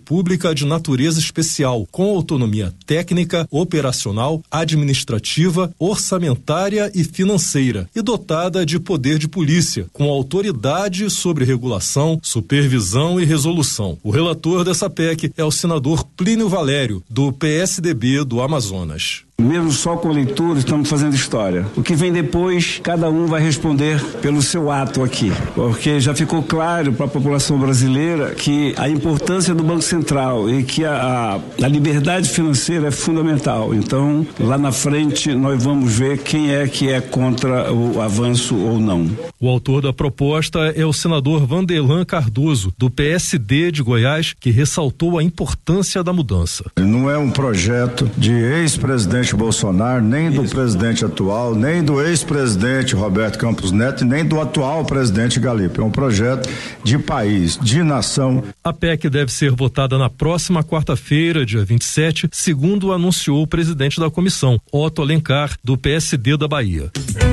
pública de natureza especial, com autonomia técnica, operacional, administrativa, orçamentária e financeira, e dotada de poder de polícia, com autoridade sobre regulação, supervisão e resolução. O relator dessa PEC é o senador Plínio Valério, do PSDB do Amazonas. Mesmo só com leitura, estamos fazendo história. O que vem depois, cada um vai responder pelo seu ato aqui. Porque já ficou claro para a população brasileira que a importância do Banco Central e que a liberdade financeira é fundamental. Então, lá na frente, nós vamos ver quem é que é contra o avanço ou não. O autor da proposta é o senador Vanderlan Cardoso, do PSD de Goiás, que ressaltou a importância da mudança. Não é um projeto de ex-presidente Bolsonaro, nem do presidente atual, nem do ex-presidente Roberto Campos Neto, nem do atual presidente Galipe. É um projeto de país, de nação. A PEC deve ser votada na próxima quarta-feira, dia 27, segundo anunciou o presidente da comissão, Otto Alencar, do PSD da Bahia.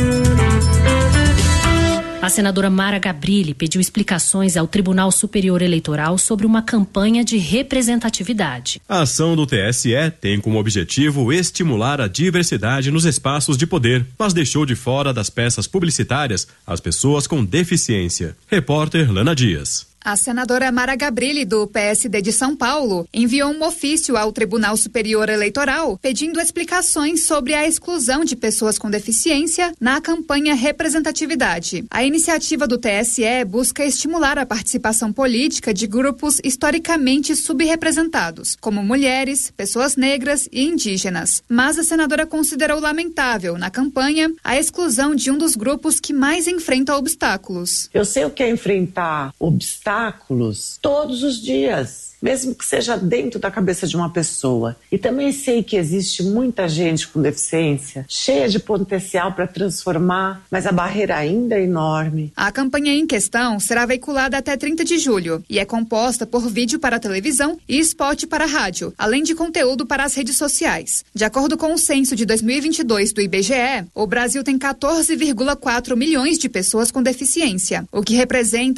A senadora Mara Gabrilli pediu explicações ao Tribunal Superior Eleitoral sobre uma campanha de representatividade. A ação do TSE tem como objetivo estimular a diversidade nos espaços de poder, mas deixou de fora das peças publicitárias as pessoas com deficiência. Repórter Lana Dias. A senadora Mara Gabrilli, do PSD de São Paulo, enviou um ofício ao Tribunal Superior Eleitoral pedindo explicações sobre a exclusão de pessoas com deficiência na campanha Representatividade. A iniciativa do TSE busca estimular a participação política de grupos historicamente subrepresentados, como mulheres, pessoas negras e indígenas. Mas a senadora considerou lamentável, na campanha, a exclusão de um dos grupos que mais enfrenta obstáculos. Eu sei o que é enfrentar obstáculos todos os dias, mesmo que seja dentro da cabeça de uma pessoa. E também sei que existe muita gente com deficiência, cheia de potencial para transformar, mas a barreira ainda é enorme. A campanha em questão será veiculada até 30 de julho e é composta por vídeo para televisão e spot para rádio, além de conteúdo para as redes sociais. De acordo com o censo de 2022 do IBGE, o Brasil tem 14,4 milhões de pessoas com deficiência, o que representa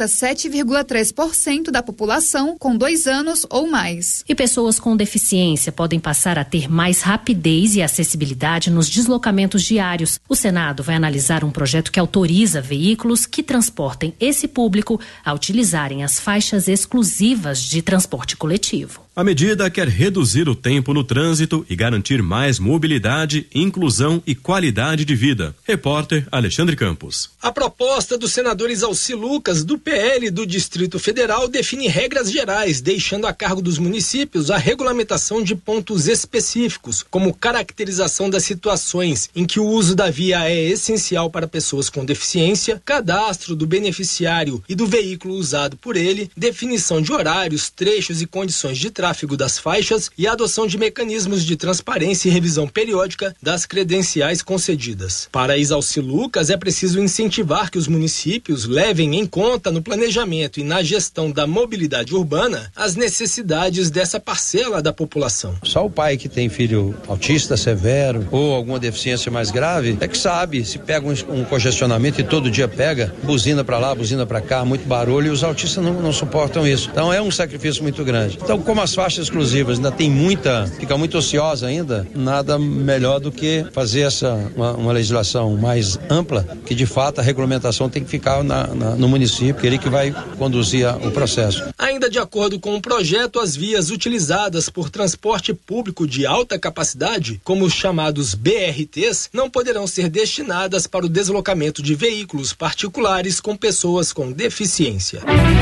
7,3% da população com 2 anos ou mais. E pessoas com deficiência podem passar a ter mais rapidez e acessibilidade nos deslocamentos diários. O Senado vai analisar um projeto que autoriza veículos que transportem esse público a utilizarem as faixas exclusivas de transporte coletivo. A medida quer reduzir o tempo no trânsito e garantir mais mobilidade, inclusão e qualidade de vida. Repórter Alexandre Campos. A proposta do senador Isalci Lucas, do PL do Distrito Federal, define regras gerais, deixando a cargo dos municípios a regulamentação de pontos específicos, como caracterização das situações em que o uso da via é essencial para pessoas com deficiência, cadastro do beneficiário e do veículo usado por ele, definição de horários, trechos e condições de tráfego das faixas e a adoção de mecanismos de transparência e revisão periódica das credenciais concedidas. Para Isalci Lucas, é preciso incentivar que os municípios levem em conta no planejamento e na gestão da mobilidade urbana as necessidades dessa parcela da população. Só o pai que tem filho autista severo ou alguma deficiência mais grave é que sabe, se pega um congestionamento e todo dia pega, buzina para lá, buzina para cá, muito barulho, e os autistas não suportam isso. Então é um sacrifício muito grande. Então, como as faixas exclusivas ainda tem fica muito ociosa ainda, nada melhor do que fazer uma legislação mais ampla, que de fato a regulamentação tem que ficar no município, ele que vai conduzir o processo. Ainda de acordo com o projeto, as vias utilizadas por transporte público de alta capacidade, como os chamados BRTs, não poderão ser destinadas para o deslocamento de veículos particulares com pessoas com deficiência.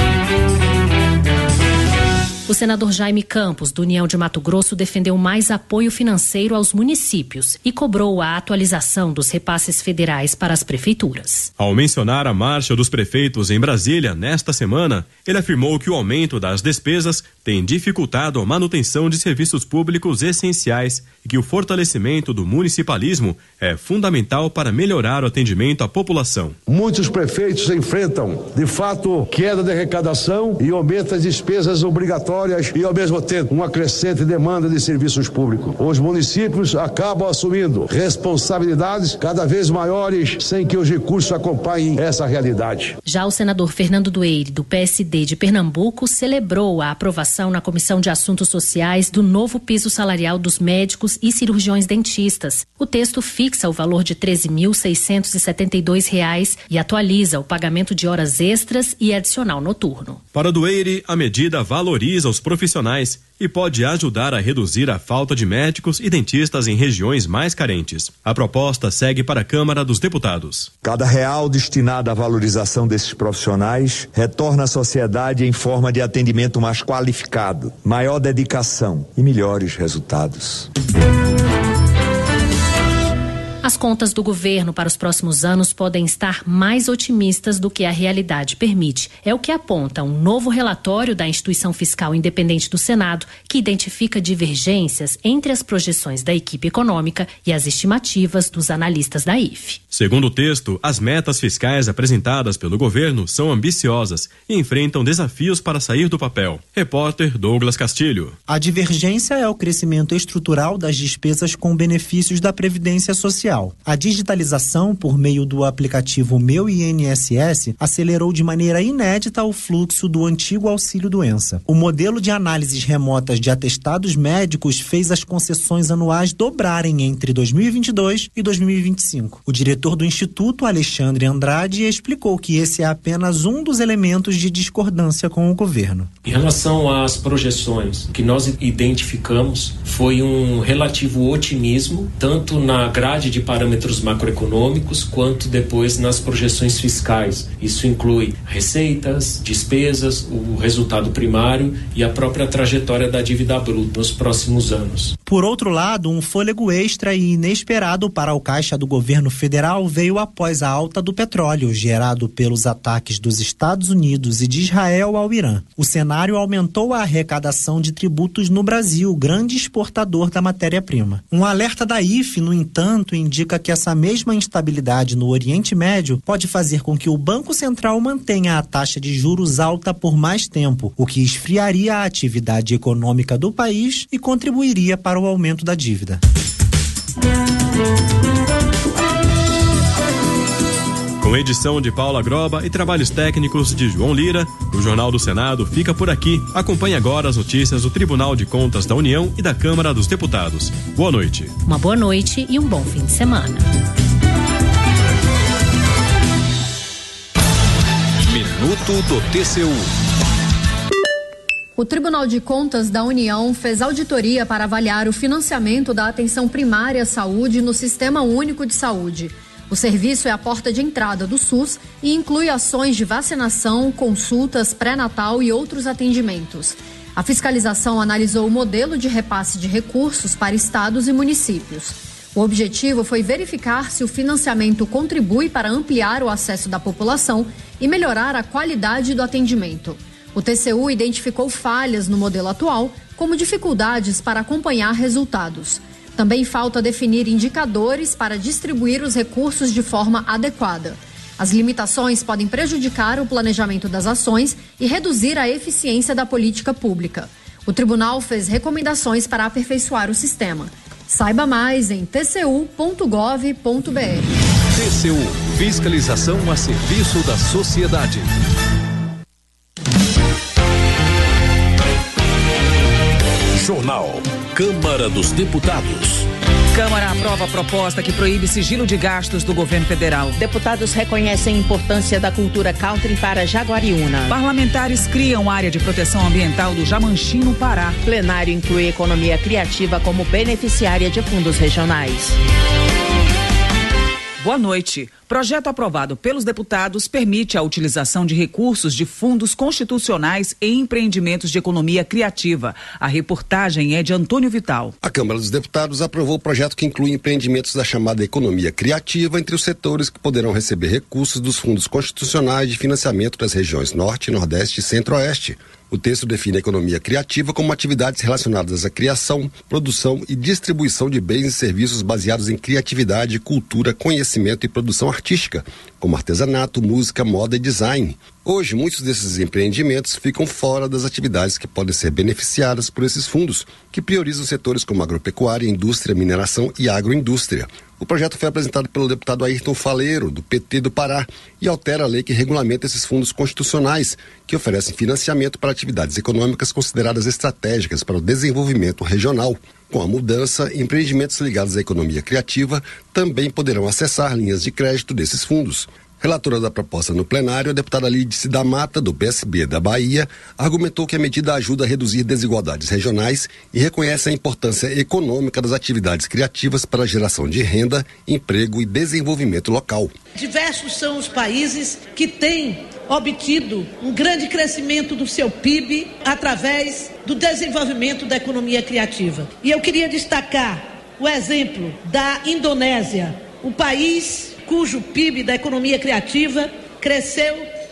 O senador Jaime Campos, do União de Mato Grosso, defendeu mais apoio financeiro aos municípios e cobrou a atualização dos repasses federais para as prefeituras. Ao mencionar a marcha dos prefeitos em Brasília nesta semana, ele afirmou que o aumento das despesas tem dificultado a manutenção de serviços públicos essenciais e que o fortalecimento do municipalismo é fundamental para melhorar o atendimento à população. Muitos prefeitos enfrentam, de fato, queda de arrecadação e aumento das despesas obrigatórias obrigatórias e, ao mesmo tempo, uma crescente demanda de serviços públicos. Os municípios acabam assumindo responsabilidades cada vez maiores sem que os recursos acompanhem essa realidade. Já o senador Fernando Dueire, do PSD de Pernambuco, celebrou a aprovação na Comissão de Assuntos Sociais do novo piso salarial dos médicos e cirurgiões dentistas. O texto fixa o valor de R$ 13.672 e atualiza o pagamento de horas extras e adicional noturno. Para Dueire, a medida valoriza os profissionais e pode ajudar a reduzir a falta de médicos e dentistas em regiões mais carentes. A proposta segue para a Câmara dos Deputados. Cada real destinado à valorização desses profissionais retorna à sociedade em forma de atendimento mais qualificado, maior dedicação e melhores resultados. As contas do governo para os próximos anos podem estar mais otimistas do que a realidade permite. É o que aponta um novo relatório da Instituição Fiscal Independente do Senado, que identifica divergências entre as projeções da equipe econômica e as estimativas dos analistas da IFE. Segundo o texto, as metas fiscais apresentadas pelo governo são ambiciosas e enfrentam desafios para sair do papel. Repórter Douglas Castilho. A divergência é o crescimento estrutural das despesas com benefícios da Previdência Social. A digitalização por meio do aplicativo Meu INSS acelerou de maneira inédita o fluxo do antigo auxílio-doença. O modelo de análises remotas de atestados médicos fez as concessões anuais dobrarem entre 2022 e 2025. O diretor do Instituto, Alexandre Andrade, explicou que esse é apenas um dos elementos de discordância com o governo. Em relação às projeções, o que nós identificamos foi um relativo otimismo, tanto na grade de parâmetros macroeconômicos, quanto depois nas projeções fiscais. Isso inclui receitas, despesas, o resultado primário e a própria trajetória da dívida bruta nos próximos anos. Por outro lado, um fôlego extra e inesperado para o caixa do governo federal veio após a alta do petróleo, gerado pelos ataques dos Estados Unidos e de Israel ao Irã. O cenário aumentou a arrecadação de tributos no Brasil, grande exportador da matéria-prima. Um alerta da IFE, no entanto, indica que essa mesma instabilidade no Oriente Médio pode fazer com que o Banco Central mantenha a taxa de juros alta por mais tempo, o que esfriaria a atividade econômica do país e contribuiria para o aumento da dívida. Com edição de Paula Groba e trabalhos técnicos de João Lira, o Jornal do Senado fica por aqui. Acompanhe agora as notícias do Tribunal de Contas da União e da Câmara dos Deputados. Boa noite. Uma boa noite e um bom fim de semana. Minuto do TCU. O Tribunal de Contas da União fez auditoria para avaliar o financiamento da atenção primária à saúde no Sistema Único de Saúde. O serviço é a porta de entrada do SUS e inclui ações de vacinação, consultas, pré-natal e outros atendimentos. A fiscalização analisou o modelo de repasse de recursos para estados e municípios. O objetivo foi verificar se o financiamento contribui para ampliar o acesso da população e melhorar a qualidade do atendimento. O TCU identificou falhas no modelo atual, como dificuldades para acompanhar resultados. Também falta definir indicadores para distribuir os recursos de forma adequada. As limitações podem prejudicar o planejamento das ações e reduzir a eficiência da política pública. O tribunal fez recomendações para aperfeiçoar o sistema. Saiba mais em tcu.gov.br. TCU, fiscalização a serviço da sociedade. Jornal Câmara dos Deputados. Câmara aprova a proposta que proíbe sigilo de gastos do governo federal. Deputados reconhecem a importância da cultura country para Jaguariúna. Parlamentares criam área de proteção ambiental do Jamanchim, no Pará. Plenário inclui economia criativa como beneficiária de fundos regionais. Boa noite. Projeto aprovado pelos deputados permite a utilização de recursos de fundos constitucionais em empreendimentos de economia criativa. A reportagem é de Antônio Vital. A Câmara dos Deputados aprovou o projeto que inclui empreendimentos da chamada economia criativa entre os setores que poderão receber recursos dos fundos constitucionais de financiamento das regiões Norte, Nordeste e Centro-Oeste. O texto define a economia criativa como atividades relacionadas à criação, produção e distribuição de bens e serviços baseados em criatividade, cultura, conhecimento e produção artística, como artesanato, música, moda e design. Hoje, muitos desses empreendimentos ficam fora das atividades que podem ser beneficiadas por esses fundos, que priorizam setores como agropecuária, indústria, mineração e agroindústria. O projeto foi apresentado pelo deputado Ayrton Faleiro, do PT do Pará, e altera a lei que regulamenta esses fundos constitucionais, que oferecem financiamento para atividades econômicas consideradas estratégicas para o desenvolvimento regional. Com a mudança, empreendimentos ligados à economia criativa também poderão acessar linhas de crédito desses fundos. Relatora da proposta no plenário, a deputada Lídice da Mata, do PSB da Bahia, argumentou que a medida ajuda a reduzir desigualdades regionais e reconhece a importância econômica das atividades criativas para a geração de renda, emprego e desenvolvimento local. Diversos são os países que têm obtido um grande crescimento do seu PIB através do desenvolvimento da economia criativa. E eu queria destacar o exemplo da Indonésia, um país cujo PIB da economia criativa cresceu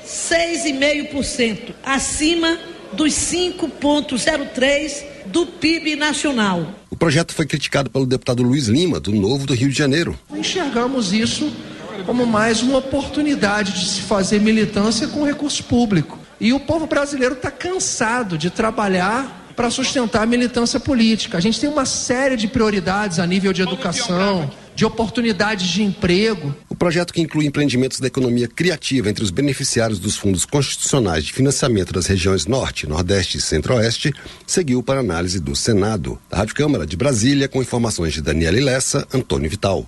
6,5%, acima dos 5,03% do PIB nacional. O projeto foi criticado pelo deputado Luiz Lima, do Novo do Rio de Janeiro. Enxergamos isso como mais uma oportunidade de se fazer militância com recurso público. E o povo brasileiro está cansado de trabalhar para sustentar a militância política. A gente tem uma série de prioridades a nível de educação, de oportunidades de emprego. O projeto, que inclui empreendimentos da economia criativa entre os beneficiários dos fundos constitucionais de financiamento das regiões Norte, Nordeste e Centro-Oeste, seguiu para análise do Senado. Da Rádio Câmara de Brasília, com informações de Daniela Lessa, Antônio Vital.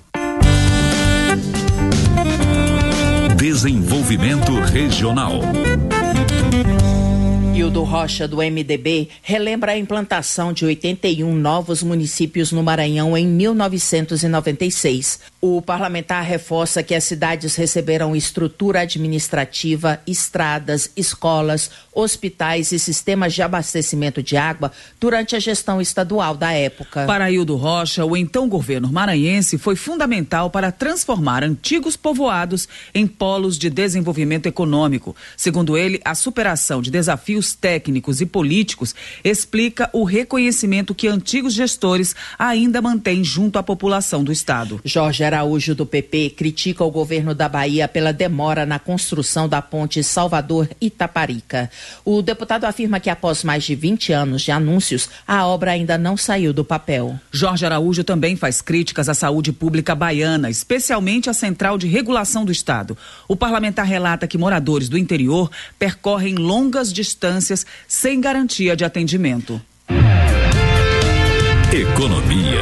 Desenvolvimento Regional. Hildo Rocha, do MDB, relembra a implantação de 81 novos municípios no Maranhão em 1996. O parlamentar reforça que as cidades receberam estrutura administrativa, estradas, escolas, hospitais e sistemas de abastecimento de água durante a gestão estadual da época. Para Hildo Rocha, o então governo maranhense foi fundamental para transformar antigos povoados em polos de desenvolvimento econômico. Segundo ele, a superação de desafios técnicos e políticos explica o reconhecimento que antigos gestores ainda mantêm junto à população do estado. Jorge Araújo, do PP, critica o governo da Bahia pela demora na construção da ponte Salvador-Itaparica. O deputado afirma que após mais de 20 anos de anúncios, a obra ainda não saiu do papel. Jorge Araújo também faz críticas à saúde pública baiana, especialmente à Central de Regulação do Estado. O parlamentar relata que moradores do interior percorrem longas distâncias sem garantia de atendimento. Economia.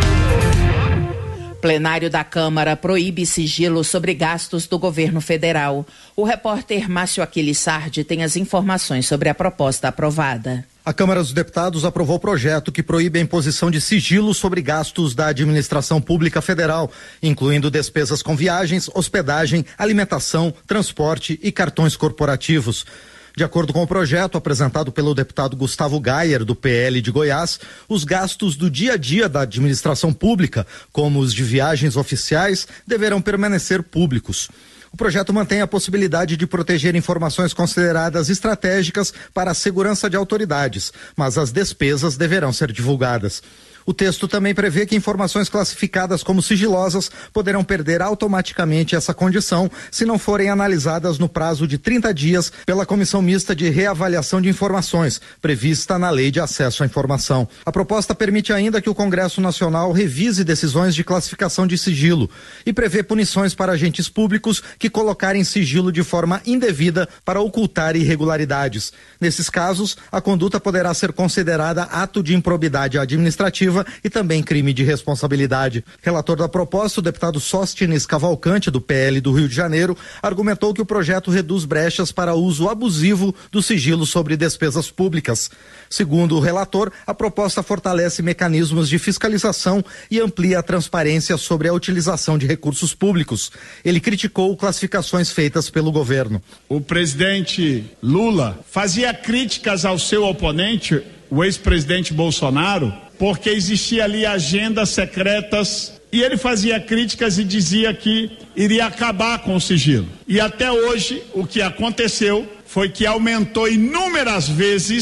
Plenário da Câmara proíbe sigilo sobre gastos do governo federal. O repórter Márcio Aquiles Sardi tem as informações sobre a proposta aprovada. A Câmara dos Deputados aprovou o projeto que proíbe a imposição de sigilo sobre gastos da administração pública federal, incluindo despesas com viagens, hospedagem, alimentação, transporte e cartões corporativos. De acordo com o projeto apresentado pelo deputado Gustavo Gayer, do PL de Goiás, os gastos do dia a dia da administração pública, como os de viagens oficiais, deverão permanecer públicos. O projeto mantém a possibilidade de proteger informações consideradas estratégicas para a segurança de autoridades, mas as despesas deverão ser divulgadas. O texto também prevê que informações classificadas como sigilosas poderão perder automaticamente essa condição se não forem analisadas no prazo de 30 dias pela Comissão Mista de Reavaliação de Informações, prevista na Lei de Acesso à Informação. A proposta permite ainda que o Congresso Nacional revise decisões de classificação de sigilo e prevê punições para agentes públicos que colocarem sigilo de forma indevida para ocultar irregularidades. Nesses casos, a conduta poderá ser considerada ato de improbidade administrativa e também crime de responsabilidade. Relator da proposta, o deputado Sóstenes Cavalcante, do PL do Rio de Janeiro, argumentou que o projeto reduz brechas para uso abusivo do sigilo sobre despesas públicas. Segundo o relator, a proposta fortalece mecanismos de fiscalização e amplia a transparência sobre a utilização de recursos públicos. Ele criticou classificações feitas pelo governo. O presidente Lula fazia críticas ao seu oponente, o ex-presidente Bolsonaro, porque existia ali agendas secretas e ele fazia críticas e dizia que iria acabar com o sigilo. E até hoje o que aconteceu foi que aumentou inúmeras vezes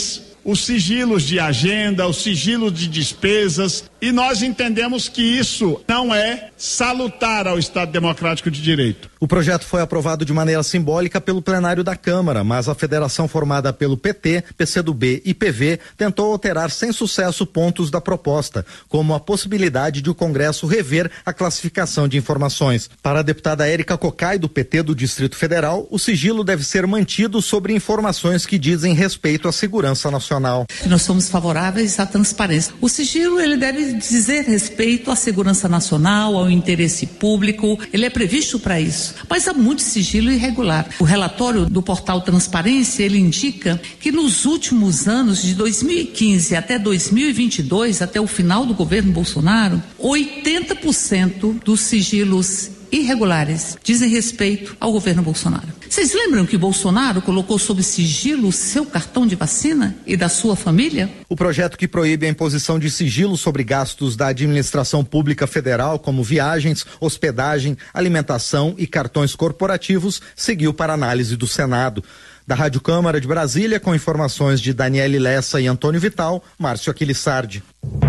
os sigilos de agenda, os sigilos de despesas, e nós entendemos que isso não é salutar ao Estado Democrático de Direito. O projeto foi aprovado de maneira simbólica pelo plenário da Câmara, mas a federação formada pelo PT, PCdoB e PV tentou alterar sem sucesso pontos da proposta, como a possibilidade de o Congresso rever a classificação de informações. Para a deputada Érica Cocai, do PT do Distrito Federal, o sigilo deve ser mantido sobre informações que dizem respeito à segurança nacional. Nós somos favoráveis à transparência. O sigilo, ele deve dizer respeito à segurança nacional, ao interesse público, ele é previsto para isso. Mas há muito sigilo irregular. O relatório do portal Transparência, ele indica que nos últimos anos, de 2015 até 2022, até o final do governo Bolsonaro, 80% dos sigilos irregulares dizem respeito ao governo Bolsonaro. Vocês lembram que Bolsonaro colocou sob sigilo o seu cartão de vacina e da sua família? O projeto que proíbe a imposição de sigilo sobre gastos da administração pública federal, como viagens, hospedagem, alimentação e cartões corporativos, seguiu para análise do Senado. Da Rádio Câmara de Brasília, com informações de Daniele Lessa e Antônio Vital, Márcio Aquilissardi.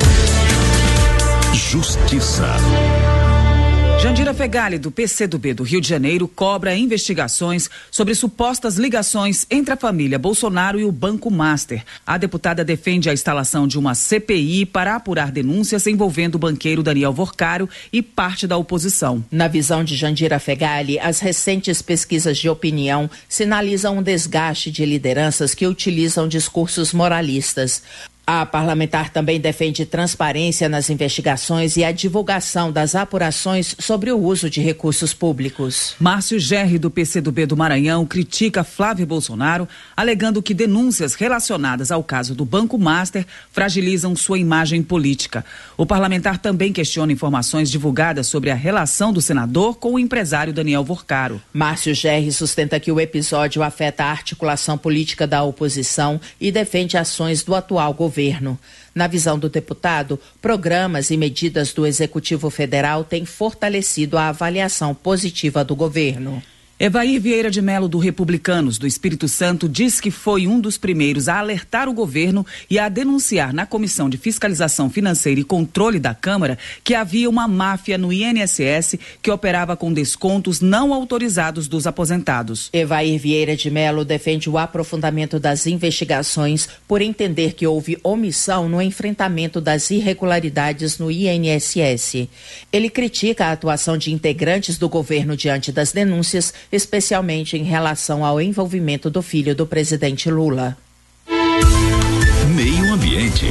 Justiça. Jandira Fegali, do PCdoB do Rio de Janeiro, cobra investigações sobre supostas ligações entre a família Bolsonaro e o Banco Master. A deputada defende a instalação de uma CPI para apurar denúncias envolvendo o banqueiro Daniel Vorcaro e parte da oposição. Na visão de Jandira Fegali, as recentes pesquisas de opinião sinalizam um desgaste de lideranças que utilizam discursos moralistas. A parlamentar também defende transparência nas investigações e a divulgação das apurações sobre o uso de recursos públicos. Márcio Gerri, do PCdoB do Maranhão, critica Flávio Bolsonaro, alegando que denúncias relacionadas ao caso do Banco Master fragilizam sua imagem política. O parlamentar também questiona informações divulgadas sobre a relação do senador com o empresário Daniel Vorcaro. Márcio Gerri sustenta que o episódio afeta a articulação política da oposição e defende ações do atual governo. Na visão do deputado, programas e medidas do Executivo Federal têm fortalecido a avaliação positiva do governo. Evair Vieira de Mello, do Republicanos do Espírito Santo, diz que foi um dos primeiros a alertar o governo e a denunciar na Comissão de Fiscalização Financeira e Controle da Câmara que havia uma máfia no INSS que operava com descontos não autorizados dos aposentados. Evair Vieira de Mello defende o aprofundamento das investigações por entender que houve omissão no enfrentamento das irregularidades no INSS. Ele critica a atuação de integrantes do governo diante das denúncias, especialmente em relação ao envolvimento do filho do presidente Lula. Meio Ambiente.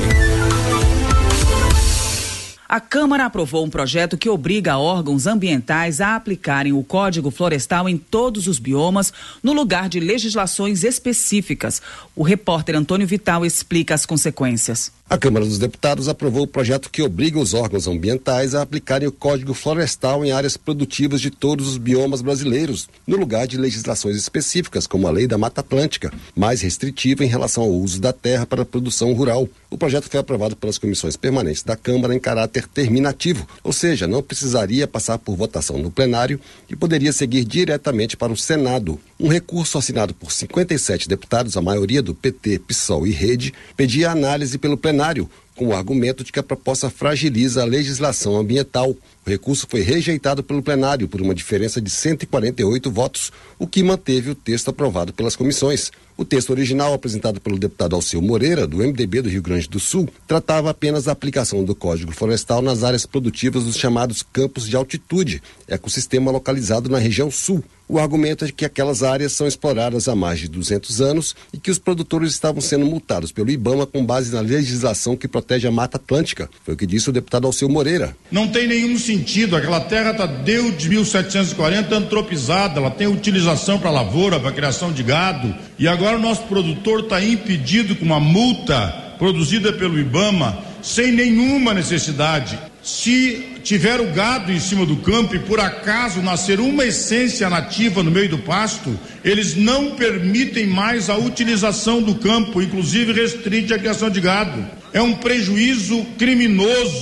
A Câmara aprovou um projeto que obriga órgãos ambientais a aplicarem o Código Florestal em todos os biomas, no lugar de legislações específicas. O repórter Antônio Vital explica as consequências. A Câmara dos Deputados aprovou o projeto que obriga os órgãos ambientais a aplicarem o Código Florestal em áreas produtivas de todos os biomas brasileiros, no lugar de legislações específicas, como a Lei da Mata Atlântica, mais restritiva em relação ao uso da terra para a produção rural. O projeto foi aprovado pelas comissões permanentes da Câmara em caráter terminativo, ou seja, não precisaria passar por votação no plenário e poderia seguir diretamente para o Senado. Um recurso assinado por 57 deputados, a maioria do PT, PSOL e Rede, pedia análise pelo plenário, com o argumento de que a proposta fragiliza a legislação ambiental. O recurso foi rejeitado pelo plenário por uma diferença de 148 votos, o que manteve o texto aprovado pelas comissões. O texto original, apresentado pelo deputado Alceu Moreira, do MDB do Rio Grande do Sul, tratava apenas da aplicação do Código Florestal nas áreas produtivas dos chamados campos de altitude, ecossistema localizado na região sul. O argumento é que aquelas áreas são exploradas há mais de 200 anos e que os produtores estavam sendo multados pelo IBAMA com base na legislação que protege a Mata Atlântica. Foi o que disse o deputado Alceu Moreira. Não tem nenhum sentido, aquela terra está desde 1740 antropizada, ela tem utilização para lavoura, para criação de gado, e agora o nosso produtor está impedido com uma multa produzida pelo IBAMA sem nenhuma necessidade. Se tiver o gado em cima do campo e por acaso nascer uma essência nativa no meio do pasto, eles não permitem mais a utilização do campo, inclusive restringe a criação de gado. É um prejuízo criminoso.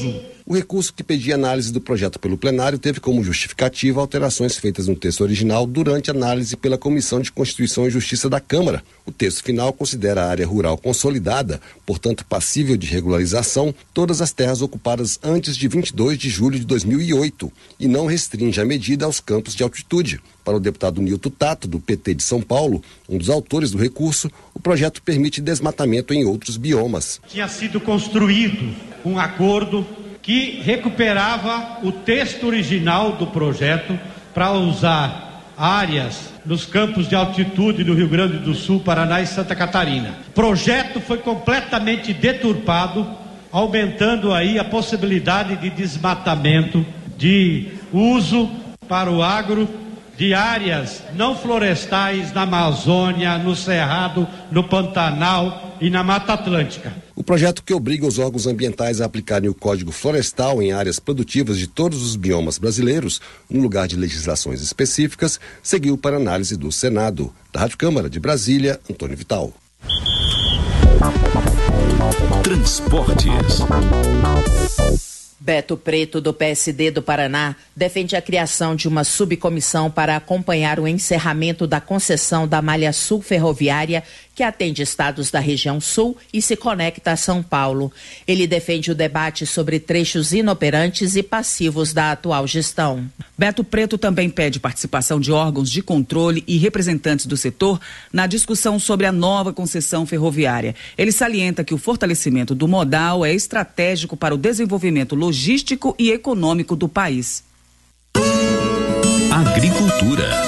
O recurso que pedia análise do projeto pelo plenário teve como justificativa alterações feitas no texto original durante a análise pela Comissão de Constituição e Justiça da Câmara. O texto final considera a área rural consolidada, portanto passível de regularização, todas as terras ocupadas antes de 22 de julho de 2008 e não restringe a medida aos campos de altitude. Para o deputado Nilton Tato, do PT de São Paulo, um dos autores do recurso, o projeto permite desmatamento em outros biomas. Tinha sido construído um acordo que recuperava o texto original do projeto para usar áreas nos campos de altitude do Rio Grande do Sul, Paraná e Santa Catarina. O projeto foi completamente deturpado, aumentando aí a possibilidade de desmatamento, de uso para o agro de áreas não florestais na Amazônia, no Cerrado, no Pantanal e na Mata Atlântica. O projeto, que obriga os órgãos ambientais a aplicarem o Código Florestal em áreas produtivas de todos os biomas brasileiros, no lugar de legislações específicas, seguiu para análise do Senado. Da Rádio Câmara de Brasília, Antônio Vital. Transportes. Beto Preto, do PSD do Paraná, defende a criação de uma subcomissão para acompanhar o encerramento da concessão da Malha Sul Ferroviária, que atende estados da região sul e se conecta a São Paulo. Ele defende o debate sobre trechos inoperantes e passivos da atual gestão. Beto Preto também pede participação de órgãos de controle e representantes do setor na discussão sobre a nova concessão ferroviária. Ele salienta que o fortalecimento do modal é estratégico para o desenvolvimento logístico e econômico do país. Agricultura.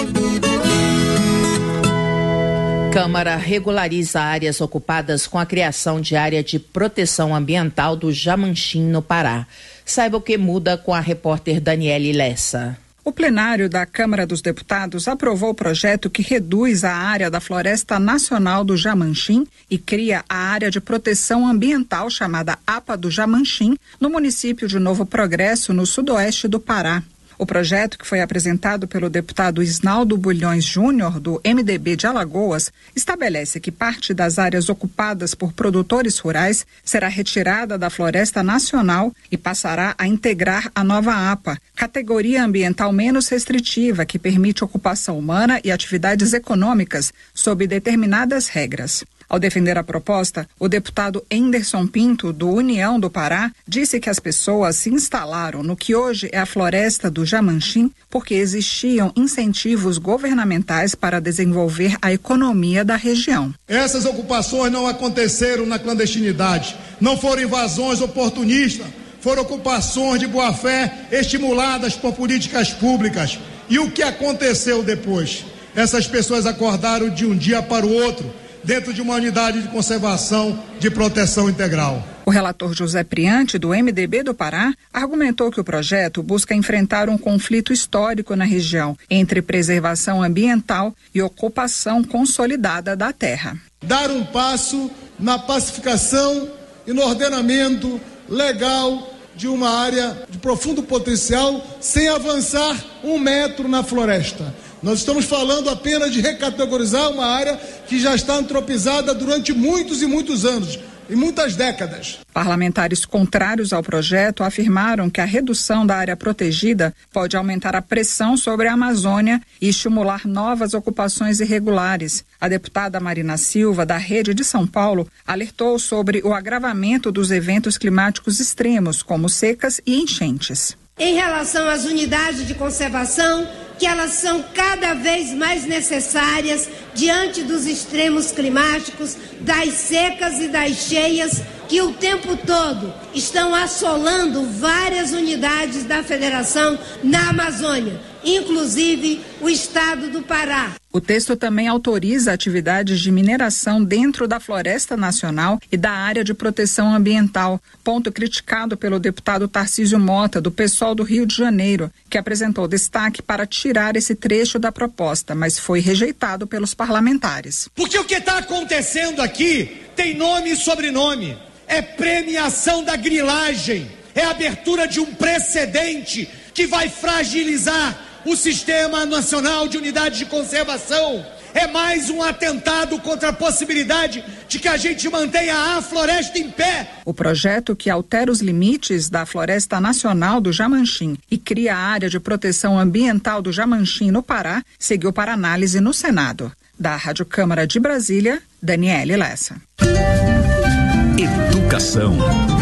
Câmara regulariza áreas ocupadas com a criação de área de proteção ambiental do Jamanchim, no Pará. Saiba o que muda com a repórter Daniele Lessa. O plenário da Câmara dos Deputados aprovou o projeto que reduz a área da Floresta Nacional do Jamanchim e cria a área de proteção ambiental chamada APA do Jamanchim, no município de Novo Progresso, no sudoeste do Pará. O projeto, que foi apresentado pelo deputado Isnaldo Bulhões Júnior, do MDB de Alagoas, estabelece que parte das áreas ocupadas por produtores rurais será retirada da Floresta Nacional e passará a integrar a nova APA, categoria ambiental menos restritiva que permite ocupação humana e atividades econômicas sob determinadas regras. Ao defender a proposta, o deputado Enderson Pinto, do União do Pará, disse que as pessoas se instalaram no que hoje é a floresta do Jamanchim porque existiam incentivos governamentais para desenvolver a economia da região. Essas ocupações não aconteceram na clandestinidade, não foram invasões oportunistas, foram ocupações de boa-fé estimuladas por políticas públicas. E o que aconteceu depois? Essas pessoas acordaram de um dia para o outro, dentro de uma unidade de conservação de proteção integral. O relator José Priante, do MDB do Pará, argumentou que o projeto busca enfrentar um conflito histórico na região entre preservação ambiental e ocupação consolidada da terra. Dar um passo na pacificação e no ordenamento legal de uma área de profundo potencial sem avançar 1 metro na floresta. Nós estamos falando apenas de recategorizar uma área que já está antropizada durante muitos e muitos anos, e muitas décadas. Parlamentares contrários ao projeto afirmaram que a redução da área protegida pode aumentar a pressão sobre a Amazônia e estimular novas ocupações irregulares. A deputada Marina Silva, da Rede de São Paulo, alertou sobre o agravamento dos eventos climáticos extremos, como secas e enchentes. Em relação às unidades de conservação, que elas são cada vez mais necessárias diante dos extremos climáticos, das secas e das cheias que o tempo todo estão assolando várias unidades da Federação na Amazônia, inclusive o estado do Pará. O texto também autoriza atividades de mineração dentro da Floresta Nacional e da área de proteção ambiental, ponto criticado pelo deputado Tarcísio Mota, do PSOL do Rio de Janeiro, que apresentou destaque para tirar esse trecho da proposta, mas foi rejeitado pelos parlamentares. Porque o que está acontecendo aqui tem nome e sobrenome. É premiação da grilagem, é abertura de um precedente que vai fragilizar o Sistema Nacional de Unidades de Conservação, é mais um atentado contra a possibilidade de que a gente mantenha a floresta em pé. O projeto, que altera os limites da Floresta Nacional do Jamanchim e cria a área de proteção ambiental do Jamanchim no Pará, seguiu para análise no Senado. Da Rádio Câmara de Brasília, Daniele Lessa. Educação.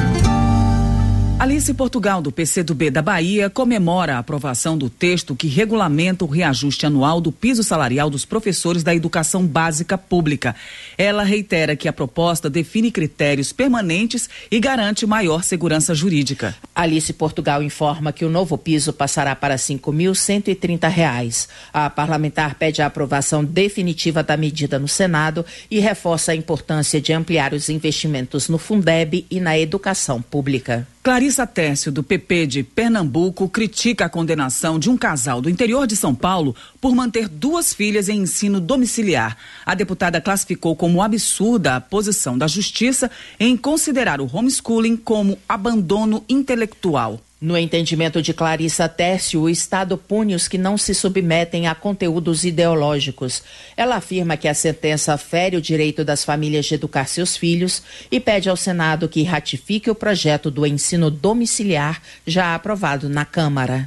Alice Portugal, do PCdoB da Bahia, comemora a aprovação do texto que regulamenta o reajuste anual do piso salarial dos professores da educação básica pública. Ela reitera que a proposta define critérios permanentes e garante maior segurança jurídica. Alice Portugal informa que o novo piso passará para R$ 5.130. A parlamentar pede a aprovação definitiva da medida no Senado e reforça a importância de ampliar os investimentos no Fundeb e na educação pública. Clarissa Tércio, do PP de Pernambuco, critica a condenação de um casal do interior de São Paulo por manter 2 filhas em ensino domiciliar. A deputada classificou como absurda a posição da Justiça em considerar o homeschooling como abandono intelectual. No entendimento de Clarissa Tércio, o Estado pune os que não se submetem a conteúdos ideológicos. Ela afirma que a sentença fere o direito das famílias de educar seus filhos e pede ao Senado que ratifique o projeto do ensino domiciliar já aprovado na Câmara.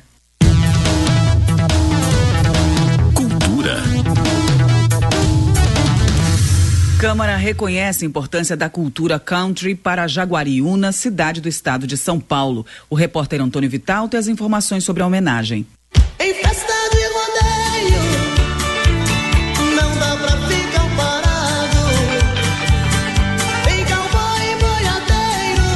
Cultura. Câmara reconhece a importância da cultura country para Jaguariúna, cidade do estado de São Paulo. O repórter Antônio Vital tem as informações sobre a homenagem. Em festa de rodeio, não dá pra ficar parado. Tem cowboy e boiadeiro,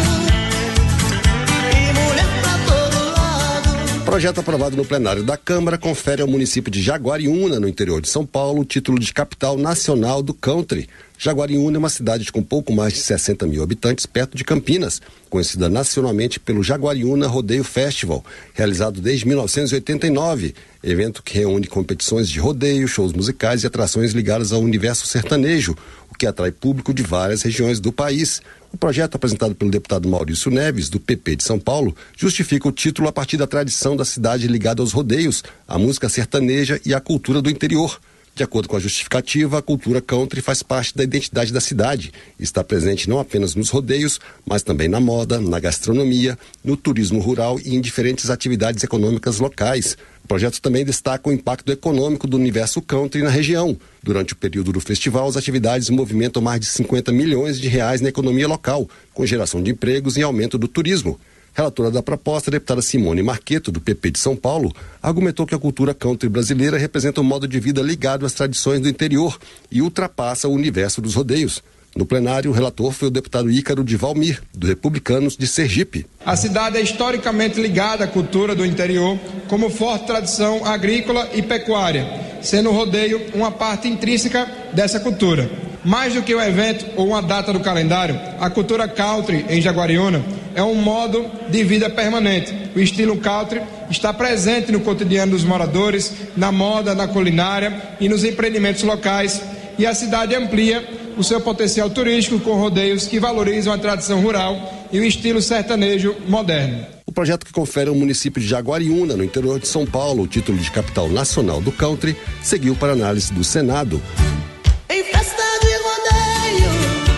e mulher pra todo lado. O projeto aprovado no plenário da Câmara confere ao município de Jaguariúna, no interior de São Paulo, o título de capital nacional do country. Jaguariúna é uma cidade com pouco mais de 60 mil habitantes, perto de Campinas, conhecida nacionalmente pelo Jaguariúna Rodeio Festival, realizado desde 1989, evento que reúne competições de rodeio, shows musicais e atrações ligadas ao universo sertanejo, o que atrai público de várias regiões do país. O projeto, apresentado pelo deputado Maurício Neves, do PP de São Paulo, justifica o título a partir da tradição da cidade ligada aos rodeios, à música sertaneja e à cultura do interior. De acordo com a justificativa, a cultura country faz parte da identidade da cidade. Está presente não apenas nos rodeios, mas também na moda, na gastronomia, no turismo rural e em diferentes atividades econômicas locais. O projeto também destaca o impacto econômico do universo country na região. Durante o período do festival, as atividades movimentam mais de 50 milhões de reais na economia local, com geração de empregos e aumento do turismo. Relatora da proposta, a deputada Simone Marqueto, do PP de São Paulo, argumentou que a cultura country brasileira representa um modo de vida ligado às tradições do interior e ultrapassa o universo dos rodeios. No plenário, o relator foi o deputado Ícaro de Valmir, do Republicanos de Sergipe. A cidade é historicamente ligada à cultura do interior, como forte tradição agrícola e pecuária, sendo o rodeio uma parte intrínseca dessa cultura. Mais do que um evento ou uma data do calendário, a cultura country em Jaguariúna é um modo de vida permanente. O estilo country está presente no cotidiano dos moradores, na moda, na culinária e nos empreendimentos locais, e a cidade amplia o seu potencial turístico com rodeios que valorizam a tradição rural e o estilo sertanejo moderno. O projeto, que confere ao município de Jaguariúna, no interior de São Paulo, o título de capital nacional do country, seguiu para análise do Senado. Em festa de rodeio,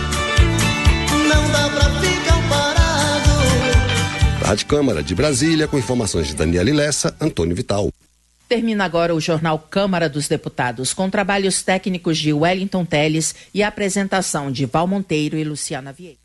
não dá pra ficar parado. Da Rádio Câmara de Brasília, com informações de Daniele Lessa, Antônio Vital. Termina agora o jornal Câmara dos Deputados, com trabalhos técnicos de Wellington Teles e a apresentação de Val Monteiro e Luciana Vieira.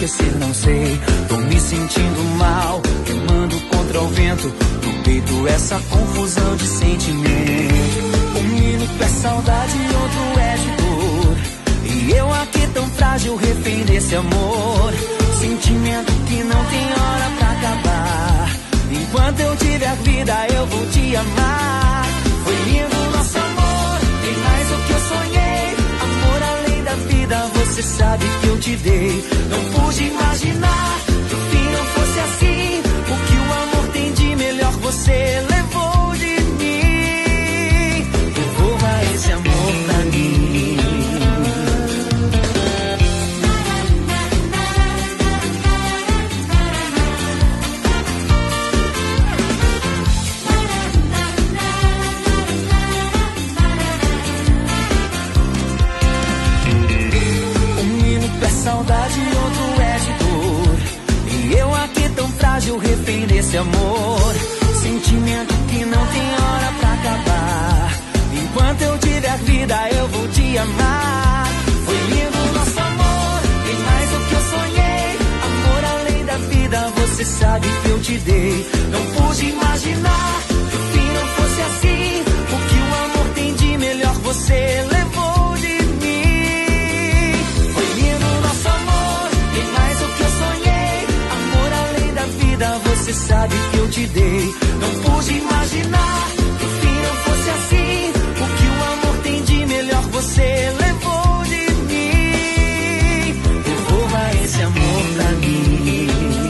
esquecer, não sei. Tô me sentindo mal, queimando contra o vento. No peito essa confusão de sentimento. Um minuto é saudade, outro é de dor. E eu aqui tão frágil, refém desse amor. Sentimento que não tem hora pra acabar. Enquanto eu tiver vida, eu vou te amar. Foi lindo nosso amor, tem mais do que eu sonhei. Amor além da vida, você sabe que eu te dei. Não pude imaginar que o fim não fosse assim. O que o amor tem de melhor você levou de mim. Devolva esse amor pra mim. Saudade, outro é de dor. E eu aqui tão frágil, refém desse amor. Sentimento que não tem hora pra acabar. Enquanto eu tiver vida, eu vou te amar. Foi lindo nosso amor, tem mais do que eu sonhei. Amor além da vida, você sabe que eu te dei. Não pude imaginar que o fim não fosse assim. O que o amor tem de melhor, você levou de você sabe que eu te dei. Não pude imaginar que o fim não fosse assim. O que o amor tem de melhor, você levou de mim. Devolva esse amor pra mim.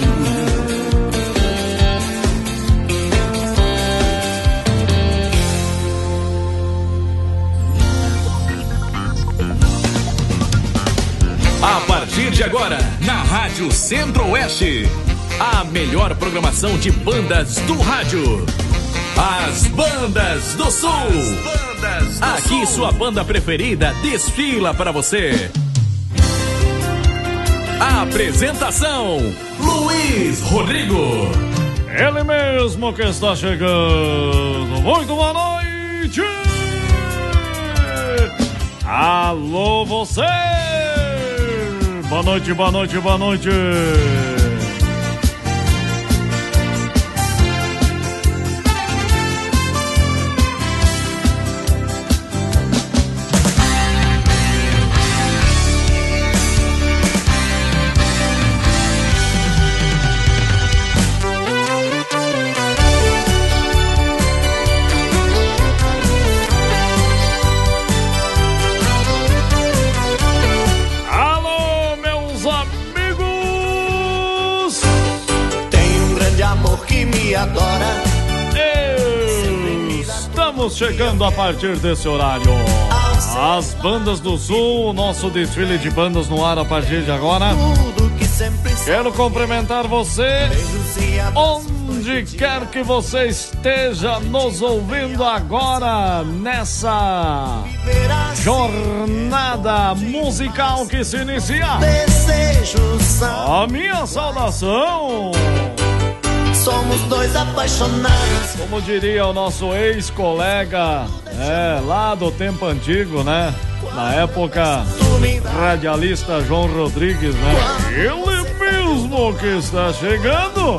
A partir de agora, na Rádio Centro-Oeste, a melhor programação de bandas do rádio. As Bandas do Sul. Aqui sua banda preferida desfila para você. A apresentação: Luiz Rodrigo. Ele mesmo que está chegando. Muito boa noite. Alô você. Boa noite, boa noite, boa noite. Adora. Estamos chegando a partir desse horário. As Bandas do Sul, nosso desfile de bandas no ar a partir de agora. Quero cumprimentar você onde quer que você esteja nos ouvindo agora nessa jornada musical que se inicia. A minha saudação. Somos dois apaixonados. Como diria o nosso ex-colega, lá do tempo antigo, né? Na época, radialista João Rodrigues, né? Ele mesmo que está chegando.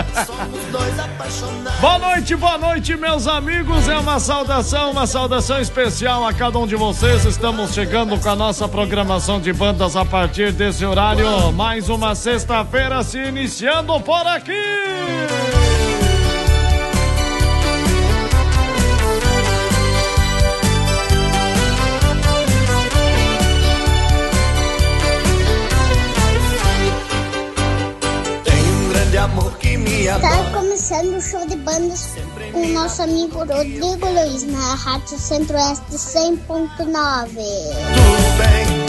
Boa noite, meus amigos. É uma saudação especial a cada um de vocês. Estamos chegando com a nossa programação de bandas a partir desse horário. Mais uma sexta-feira se iniciando por aqui. Amor que me adora. Tá começando o show de bandas com o nosso amigo Rodrigo Luiz na Rádio Centro-Oeste 100.9. Tudo bem.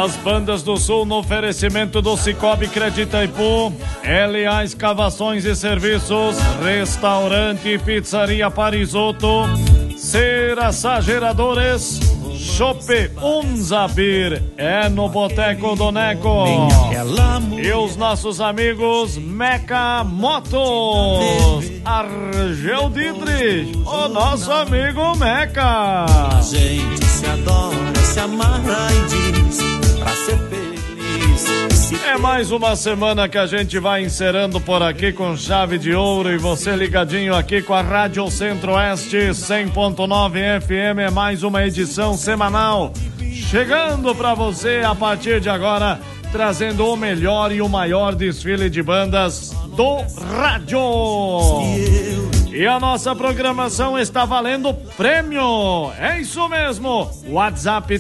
As Bandas do Sul no oferecimento do Cicobi Crédito Itaipu, LA Escavações e Serviços, Restaurante e Pizzaria Parisotto, Ceraçá Geradores, Chopp Unzabir, é no Boteco do Neco. E os nossos amigos Meca Motos, Argel Dietrich, o nosso amigo Meca. A gente se adora, se amarra e diz pra ser feliz. É mais uma semana que a gente vai encerrando por aqui com chave de ouro, e você ligadinho aqui com a Rádio Centro-Oeste 100.9 FM, é mais uma edição semanal chegando pra você a partir de agora, trazendo o melhor e o maior desfile de bandas do rádio. E a nossa programação está valendo prêmio. É isso mesmo. WhatsApp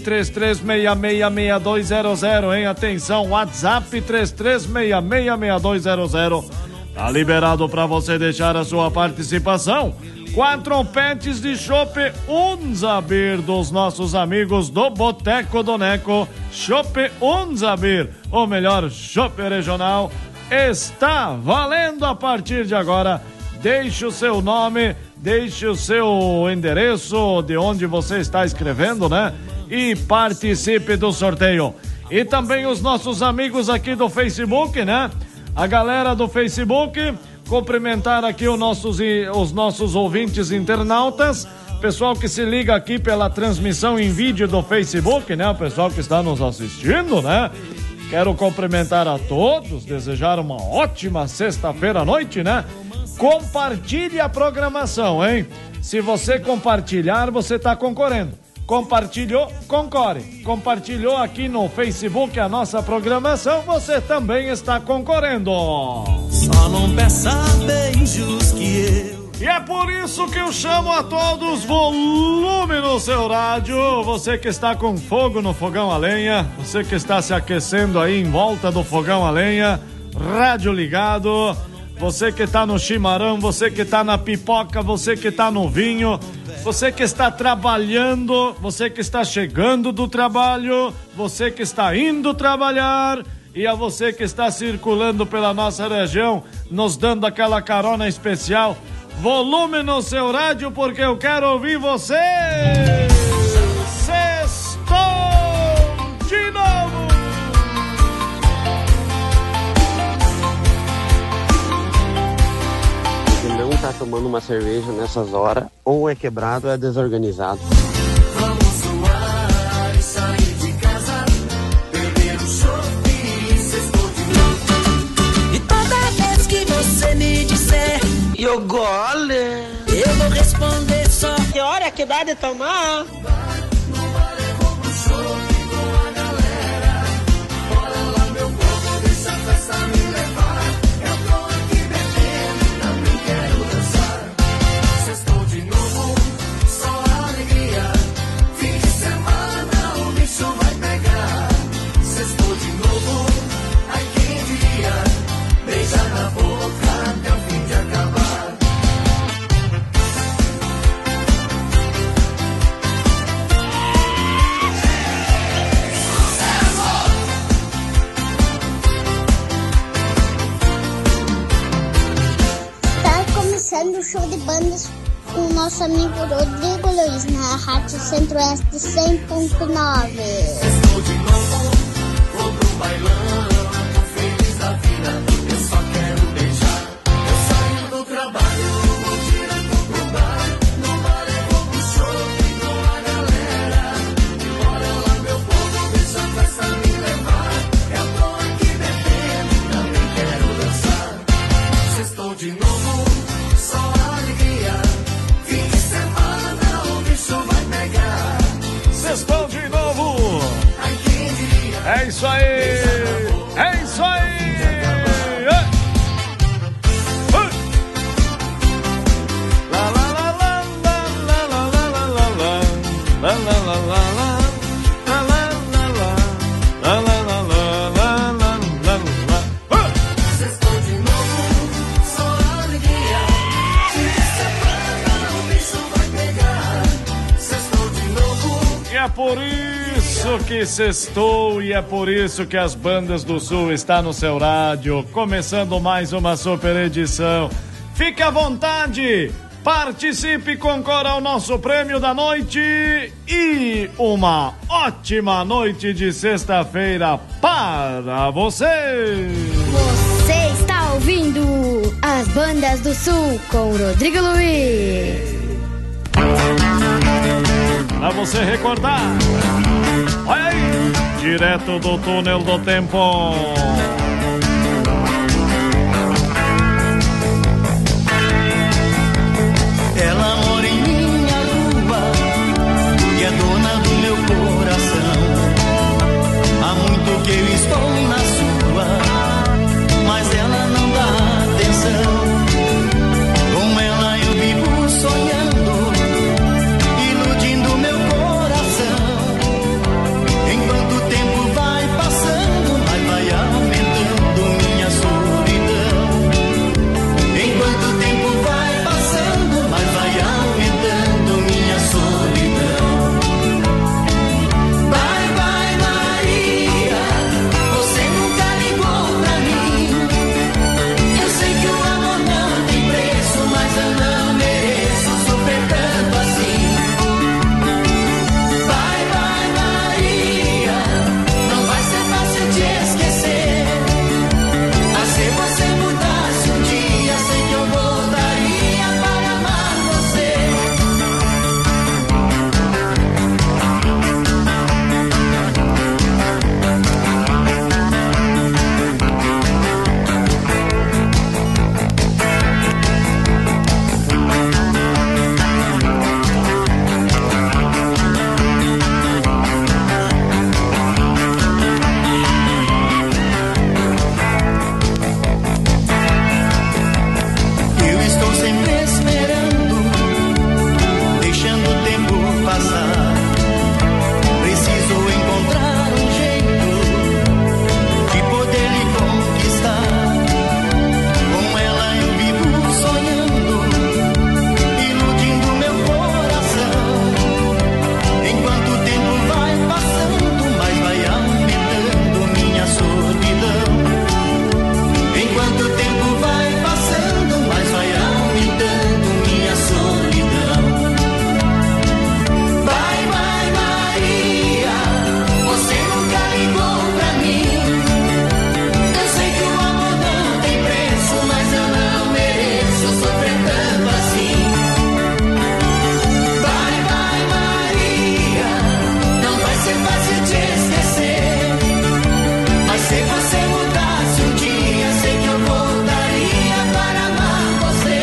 33666200, hein? Atenção, WhatsApp 33666200. Tá liberado para você deixar a sua participação. 4 pets de chopp Unzabir dos nossos amigos do Boteco do Neco. Chopp Unzabir, o melhor chopp regional, está valendo a partir de agora. Deixe o seu nome, deixe o seu endereço, de onde você está escrevendo, né? E participe do sorteio. E também os nossos amigos aqui do Facebook, né? A galera do Facebook, cumprimentar aqui os nossos ouvintes internautas, pessoal que se liga aqui pela transmissão em vídeo do Facebook, né? O pessoal que está nos assistindo, né? Quero cumprimentar a todos, desejar uma ótima sexta-feira à noite, né? Compartilhe a programação, hein? Se você compartilhar, você está concorrendo. Compartilhou, concorre. Compartilhou aqui no Facebook a nossa programação, você também está concorrendo. Só não peça beijos que eu... E é por isso que eu chamo a todos, volume no seu rádio. Você que está com fogo no fogão a lenha, você que está se aquecendo aí em volta do fogão a lenha, rádio ligado. Você que está no chimarrão, você que está na pipoca, você que está no vinho, você que está trabalhando, você que está chegando do trabalho, você que está indo trabalhar, e a você que está circulando pela nossa região, nos dando aquela carona especial. Volume no seu rádio, porque eu quero ouvir você! Sextou de novo! Não tá tomando uma cerveja nessas horas, ou é quebrado ou é desorganizado. Vamos suar e sair de casa, beber um chopp e sextou de novo. E toda vez que você me disser eu gole, eu vou responder só que hora que dá de tomar. O show de bandas com o nosso amigo Rodrigo Luiz na Rádio Centro-Oeste 100.9. Estou de novo, vou pro bailão, tô feliz da vida, eu só quero beijar. Eu saio do trabalho, vou direto pro bar, no bar eu vou pro show com a galera. Bora lá meu povo, deixa a festa me levar. Eu tô aqui bebendo, também quero dançar. Estou de novo. Sextou de novo. É isso aí. É isso aí. La la la la la la la la la la la la la la por isso isso que sextou e é por isso que as Bandas do Sul está no seu rádio, começando mais uma super edição. Fique à vontade, participe, concorra ao nosso prêmio da noite e uma ótima noite de sexta-feira para você. Você está ouvindo as Bandas do Sul com Rodrigo Luiz. Pra você recordar, olha aí, direto do túnel do tempo. Ela mora em minha rua e é dona do meu coração. Há muito que eu estou na sua, mas ela não dá atenção. Com ela eu vivo sonhando, iludindo meu coração. Enquanto o tempo vai passando, vai aumentando minha solidão. Enquanto o tempo vai passando, vai aumentando minha solidão. Vai, Maria, você nunca ligou pra mim. Eu sei que o amor não tem preço, mas eu não mereço sofrer tanto assim. Vai, Maria, não vai ser fácil te esquecer. Mas se você mudasse um dia, sei que eu voltaria para amar você. Eu estou sempre esperando, deixando o tempo passar. Preciso encontrar um jeito de poder lhe conquistar. Com ela eu vivo sonhando, iludindo meu coração. Enquanto o tempo vai passando, mas vai aumentando minha solidão. Enquanto o tempo vai passando, mas vai aumentando minha solidão. Vai, Maria, você nunca ligou pra mim. Eu sei que o amor não tem preço, mas eu não mereço sofrer tanto assim. Vai, Maria, não vai ser fácil te esquecer. Mas se você mudasse um dia, sei que eu voltaria para amar você.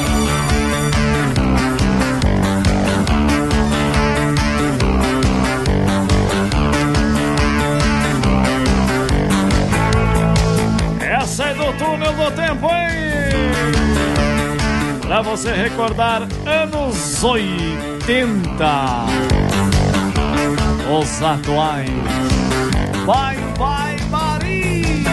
Essa é do túnel do tempo, hein? Pra você recordar anos 80, os atuais. Vai, Maria!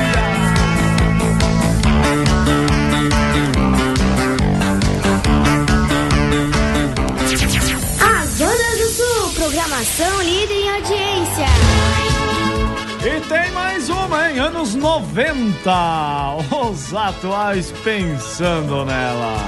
As Bandas do Sul, programação líder em audiência. E tem mais uma, hein? Anos 90, os atuais pensando nela.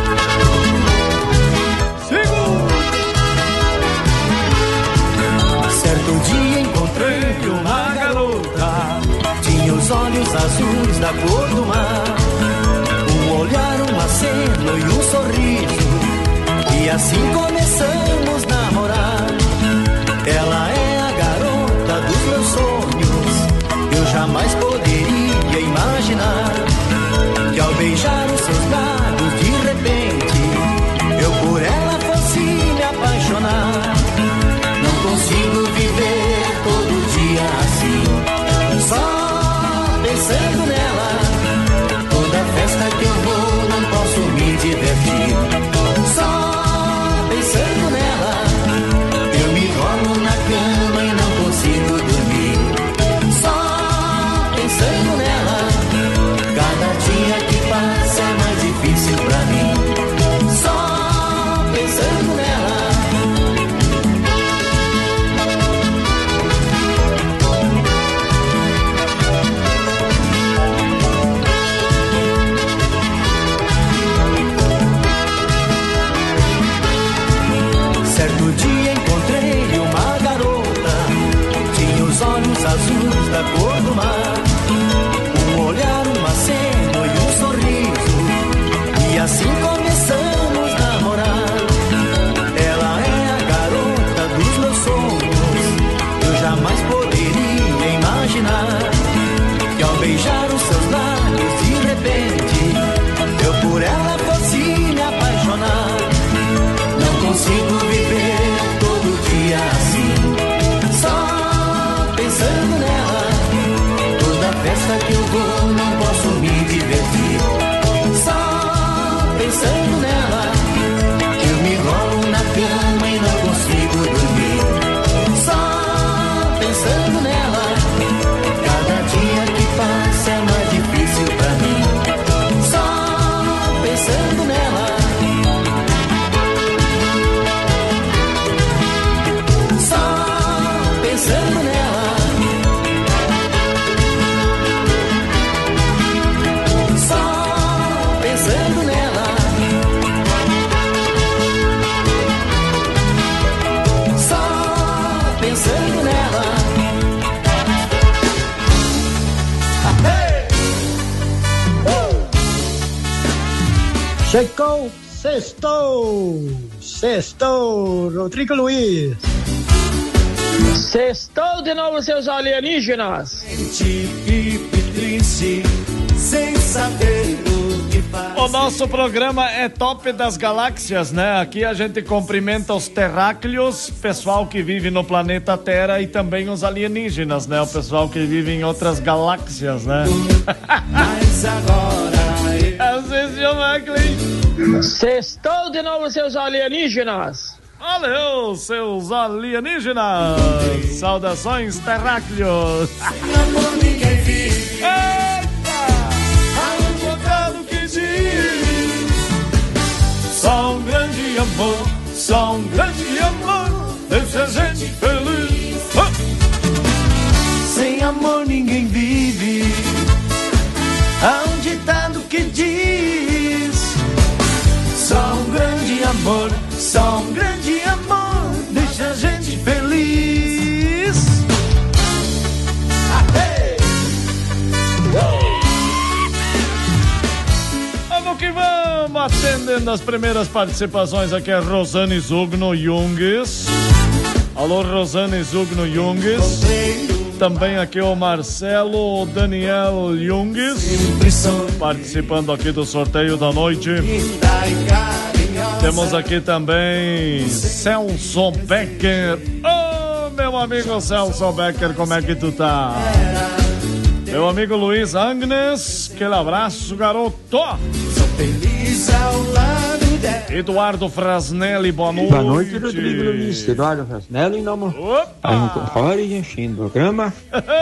Certo dia encontrei uma garota, tinha os olhos azuis da cor do mar, um olhar, um aceno e um sorriso, e assim começamos a namorar. Ela é a garota dos meus sonhos, eu jamais poderia imaginar que ao beijar os seus lábios de repente eu por ela fosse me apaixonar. Não consigo viver todo dia assim, só pensando nela. Toda festa que eu vou não posso me divertir, só pensando Chegou, sextou, Rodrigo Luiz. Sextou de novo, seus alienígenas. Sem saber o que fazer. O nosso programa é top das galáxias, né? Aqui a gente cumprimenta os terráqueos, pessoal que vive no planeta Terra, e também os alienígenas, né? O pessoal que vive em outras galáxias, né? Mas agora Sextou de novo, seus alienígenas. Valeu, seus alienígenas. Saudações, terráqueos. Sem amor ninguém vive. Eita! Há um bocado que diz. Só um grande amor, só um grande amor deixa a gente feliz. Sem amor ninguém vive. Há um ditado que diz: só um grande amor, só um grande amor deixa a gente feliz. Vamos que vamos, atendendo as primeiras participações aqui é Rosane Zugno Junges. Alô, Rosane Zugno Junges. Também aqui o Marcelo Daniel Junges, participando aqui do sorteio da noite. Temos aqui também Celso Becker. Ô, meu amigo Celso Becker, como é que tu tá? Meu amigo Luiz Agnes, aquele abraço, garoto. Sou feliz ao lado dela. Eduardo Frasnelli, boa noite. Boa noite, Rodrigo Luiz. Eduardo Frasnelli, nome. Agora enchendo o programa.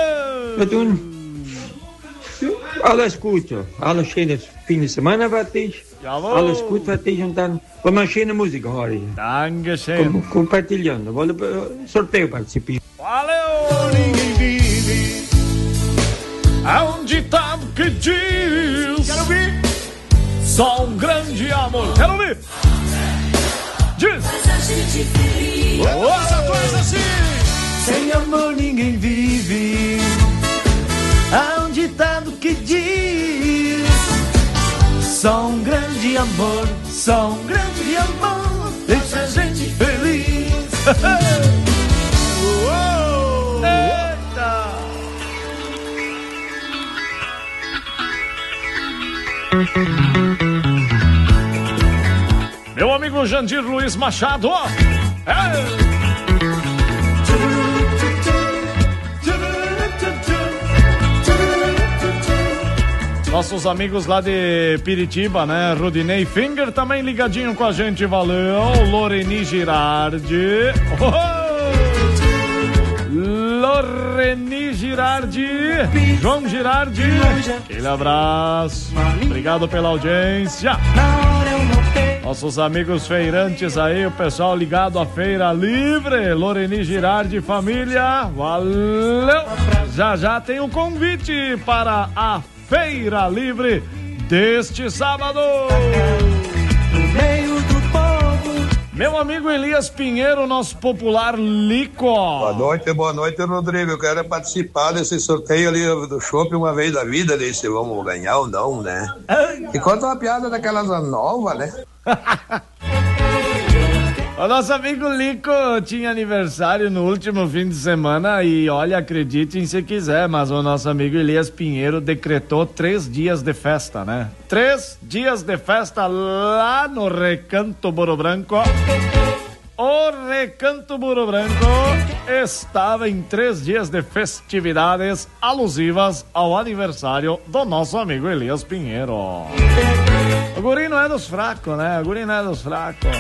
Alla escuta, alla schönes fim de semana para ti. Alla escuta para ti juntando. Vamos encher a música agora. Dankeschön. Compartilhando. Vou sorteio participar. Valeu! Ninguém vive. Há um ditado que diz. Quero ouvir. Só um grande amor. Quero ouvir. Diz. Ouça coisa assim. Sem amor ninguém vive. Há um ditado que diz: só um grande amor, só um grande amor deixa a gente feliz. Eita! Meu amigo Jandir Luiz Machado, ó. Nossos amigos lá de Piritiba, né? Rudinei Finger também ligadinho com a gente, valeu. Loreni Girardi. Loreni Girardi. João Girardi. Aquele abraço. Obrigado pela audiência. Nossos amigos feirantes aí, o pessoal ligado à Feira Livre. Loreni Girardi, família. Valeu. Já tem um convite para a Feira Livre deste sábado. No meio do povo. Meu amigo Elias Pinheiro, nosso popular Lico. Boa noite, Rodrigo. Eu quero participar desse sorteio ali do shopping uma vez da vida, ali, se vamos ganhar ou não, né? E conta uma piada daquelas novas, né? O nosso amigo Lico tinha aniversário no último fim de semana e olha, acreditem se quiser, mas o nosso amigo Elias Pinheiro decretou 3 dias de festa, né? 3 dias de festa lá no Recanto Buro Branco. O Recanto Buro Branco estava em 3 dias de festividades alusivas ao aniversário do nosso amigo Elias Pinheiro. O guri não é dos fracos, né? O guri não é dos fracos.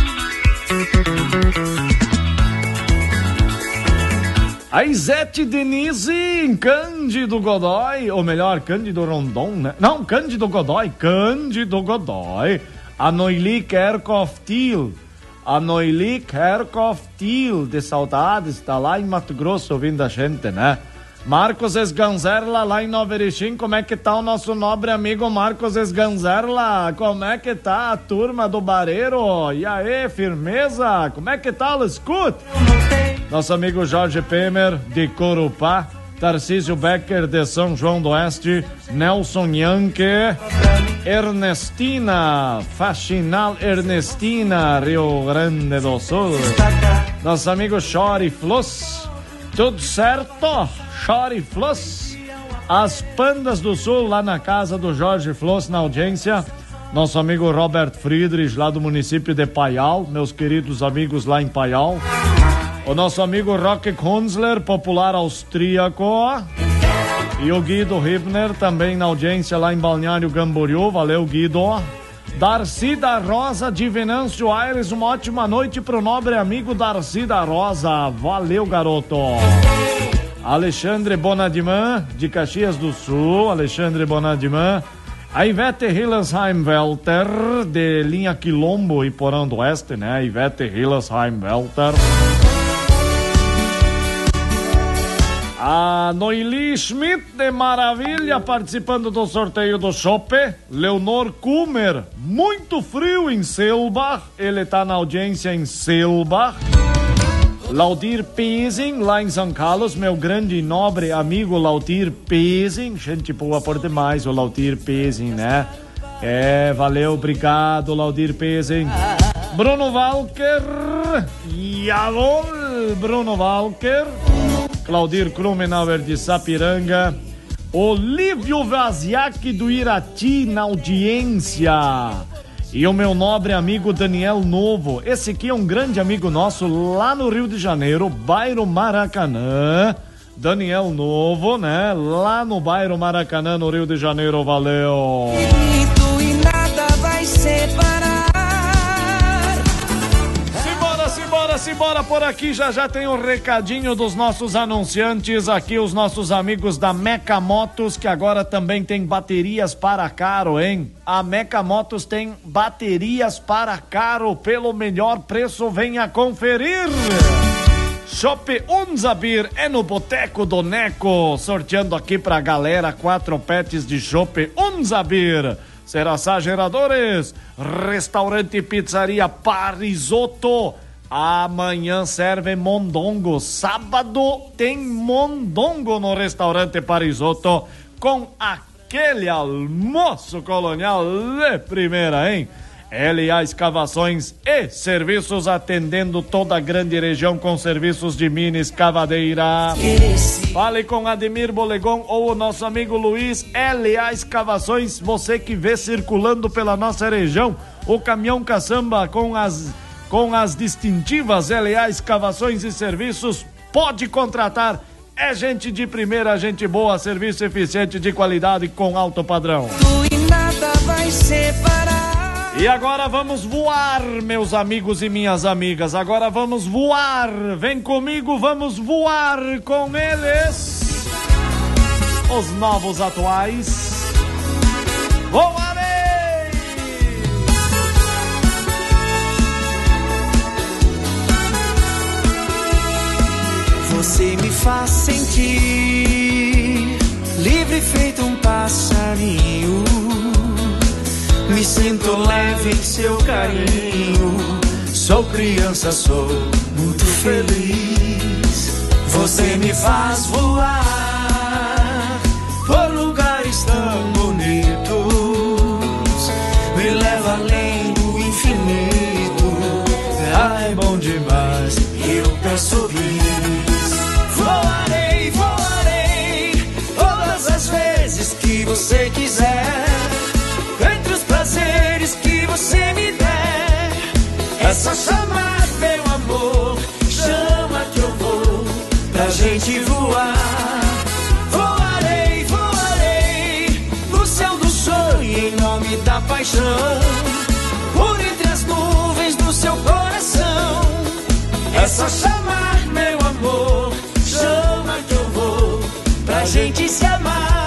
A Isete Denise em Cândido Godói, ou melhor, Cândido Rondon, né? Não, Cândido Godói. A Noili Kerkhoff-Thiel. A Noili Kerkhoff-Thiel, de saudades, tá lá em Mato Grosso ouvindo a gente, né? Marcos Esganzerla, lá em Nova Erechim, como é que tá o nosso nobre amigo Marcos Esganzerla? Como é que tá a turma do Bareiro? E aí, firmeza? Como é que tá o escuta? Nosso amigo Jorge Pemer, de Corupá, Tarcísio Becker de São João do Oeste, Nelson Yankee, Ernestina, Faxinal Ernestina, Rio Grande do Sul, nosso amigo Chore Flus, tudo certo? Chore Flus, as Pandas do Sul, lá na casa do Jorge Flus, na audiência, nosso amigo Robert Friedrich, lá do município de Paial, meus queridos amigos lá em Paial, o nosso amigo Roque Kunzler, popular austríaco, e o Guido Hibner, também na audiência lá em Balneário Camboriú, valeu Guido. Darcy da Rosa de Venâncio Aires, uma ótima noite pro nobre amigo Darcy da Rosa, valeu garoto. Alexandre Bonadiman, de Caxias do Sul, Alexandre Bonadiman. A Ivete Hillesheim-Welter, de linha Quilombo e Porão do Oeste, né? Ivete Hillesheim-Welter. A Noeli Schmidt de Maravilha, participando do sorteio do Chope. Leonor Kummer, muito frio em Selbach, ele tá na audiência em Selbach. Laudir Pesing, lá em São Carlos, meu grande e nobre amigo Laudir Pesing, gente boa por demais, o Laudir Pesing, né? Valeu, obrigado, Laudir Pesing. Bruno Walker, jawohl, Bruno Walker. Claudir Krumenauer de Sapiranga, Olívio Vaziak do Irati na audiência, e o meu nobre amigo Daniel Novo, esse aqui é um grande amigo nosso lá no Rio de Janeiro, bairro Maracanã, Daniel Novo, né, lá no bairro Maracanã, no Rio de Janeiro, valeu. E nada vai separar. Simbora por aqui, já tem um recadinho dos nossos anunciantes aqui, os nossos amigos da Meca Motos, que agora também tem baterias para carro, hein? A Meca Motos tem baterias para carro pelo melhor preço, venha conferir! Chopp Unzabir é no Boteco do Neco, sorteando aqui pra galera 4 pets de Chopp Unzabir. Serasa Geradores, Restaurante e Pizzaria Parisotto. Amanhã serve mondongo, sábado tem mondongo no restaurante Parisotto com aquele almoço colonial de primeira, hein? LA Escavações e Serviços, atendendo toda a grande região com serviços de mini escavadeira. Fale com Ademir Bolegon ou o nosso amigo Luiz. LA Escavações, você que vê circulando pela nossa região o caminhão caçamba com as distintivas LA Escavações e Serviços, pode contratar. É gente de primeira, gente boa, serviço eficiente, de qualidade com alto padrão. E nada vai separar. E agora vamos voar, meus amigos e minhas amigas. Agora vamos voar. Vem comigo, vamos voar com eles. Os novos atuais. Voarei! Você me faz sentir livre, feito um passarinho. Me sinto leve em seu carinho. Sou criança, sou muito feliz. Você me faz voar por lugares tão bonitos. Me leva além do infinito. Ai, bom demais, eu peço bis. Voarei, voarei todas as vezes que você quiser. Entre os prazeres que você me der, é só chamar, meu amor. Chama que eu vou pra gente voar. Voarei, voarei no céu do sonho em nome da paixão. Por entre as nuvens do seu coração, é só chamar, meu amor. Chama que eu vou pra gente se amar.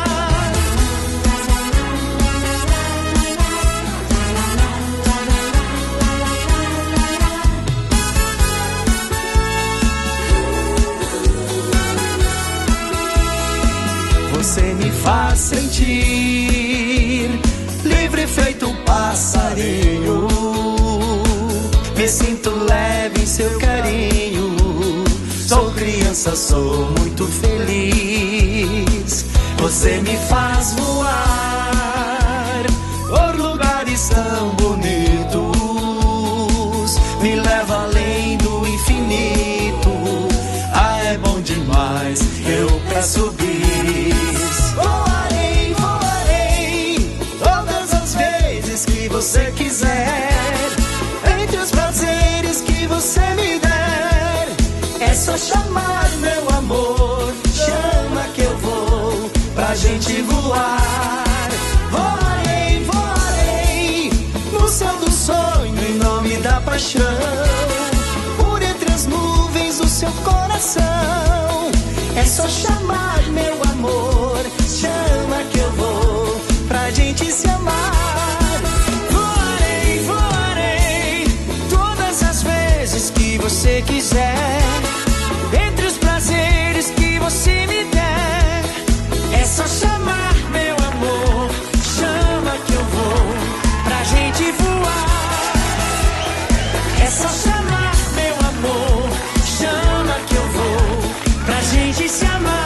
Você me faz sentir livre, feito um passarinho. Me sinto leve em seu carinho. Sou criança, pensa, sou muito feliz. Você me faz voar por lugares tão bonitos, me leva além do infinito. Ah, é bom demais, eu peço bis. Voarei, voarei, todas as vezes que você quiser, entre os prazeres que você me der. É só chamar, meu amor, chama que eu vou pra gente voar. Voarei, voarei, no céu do sonho, em nome da paixão, por entre as nuvens do seu coração. É só chamar, meu amor, chama que eu vou pra gente se amar. Voarei, voarei, todas as vezes que você quiser, entre os prazeres que você me der. É só chamar, meu amor, chama que eu vou pra gente voar. É só chamar, meu amor, chama que eu vou pra gente se amar.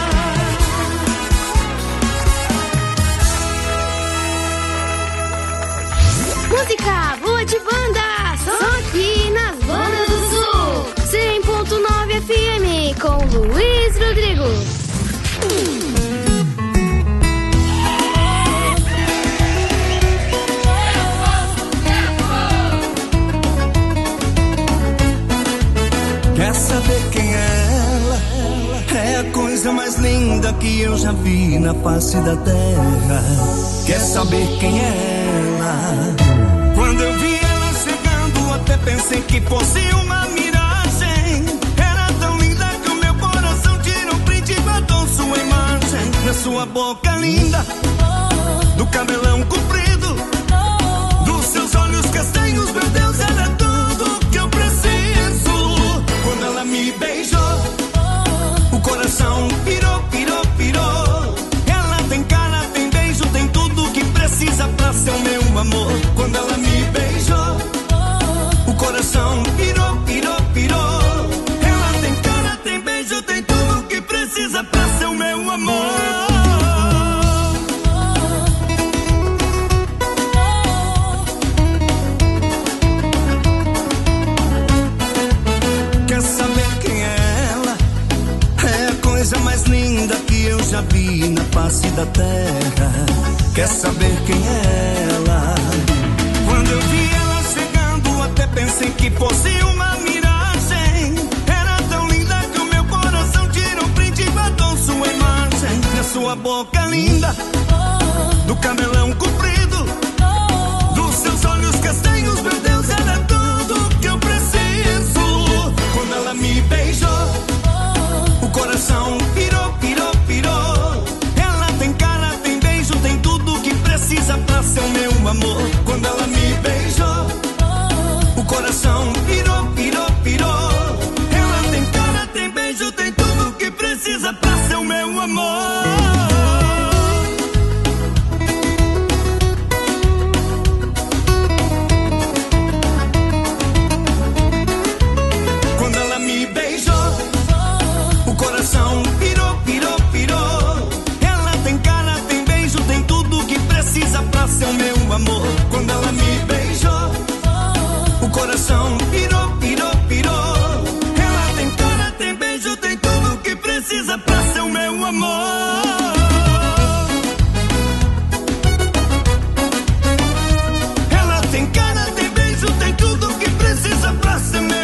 Música boa de banda, só aqui nas Bandas do Sul. 100.9 FM com Luiz Rodrigo. Quer saber quem é ela? É a coisa mais linda que eu já vi na face da terra. Quer saber quem é ela? Quando eu vi ela chegando, até pensei que fosse uma miragem. Era tão linda que o meu coração tirou print e guardou sua imagem. Na sua boca linda, do cabelão comprido, dos seus olhos castanhos, meu Deus, era tudo que eu preciso. Quando ela me beijou, o coração pirou, pirou, pirou. Ela tem cara, tem beijo, tem tudo que precisa pra ser o meu amor. Quando ela me beijou, o coração pirou, pirou, pirou. Ela tem cara, tem beijo, tem tudo que precisa pra ser o meu amor. Quer saber quem é ela? É a coisa mais linda que eu já vi na face da terra. Quer saber quem é ela? Quando eu vi ela chegando, até pensei que fosse uma miragem. Era tão linda que o meu coração tirou print e guardou sua imagem. Na sua boca linda, do cabelão comprido, dos seus olhos castanhos, meu Deus, era tudo que eu preciso. Quando ela me beijou, o coração pirou, pirou, pirou. Ela tem cara, tem beijo, tem tudo que precisa pra ser o meu amor. Quando ela me beijou, o coração pirou, pirou, pirou. Ela tem cara, tem beijo, tem tudo que precisa pra ser o meu amor. Quando ela me beijou, o coração pirou, pirou, pirou. Ela tem cara, tem beijo, tem tudo que precisa pra ser o meu amor. Quando ela me beijou, o coração pirou, pirou, pirou. Ela tem cara, tem beijo, tem tudo que precisa pra ser o meu amor.